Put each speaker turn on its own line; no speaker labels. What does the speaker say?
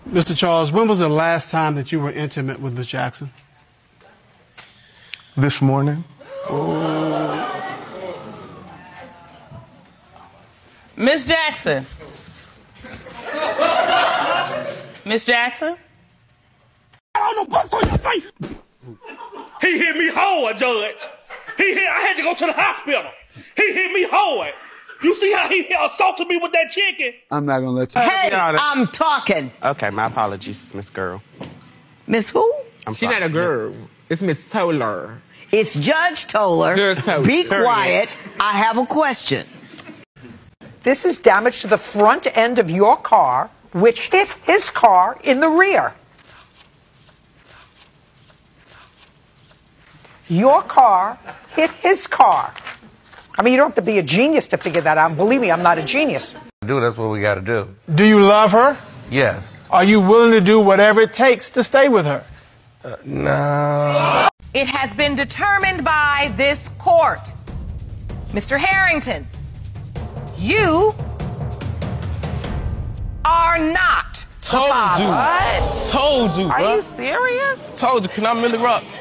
Mr. Charles, when was the last time that you were intimate with Miss Jackson?
This morning.
Miss Jackson. Miss Jackson?
I don't know, for your face. He hit me hard, Judge. I had to go to the hospital. He hit me hard. You see how he assaulted me with that chicken?
I'm not gonna let you.
Hey, I'm talking.
Okay, my apologies, Miss Girl.
Miss who?
She's not a girl. It's Miss Toller.
It's Judge Toller. Be quiet. I have a question.
This is damage to the front end of your car, which hit his car in the rear. Your car hit his car. I mean, you don't have to be a genius to figure that out. Believe me, I'm not a genius.
That's what we got to do.
Do you love her?
Yes.
Are you willing to do whatever it takes to stay with her?
No.
It has been determined by this court. Mr. Harrington, you are not the father.
Told you,
Are
bro.
you serious?
Told you, can I Millie Rock?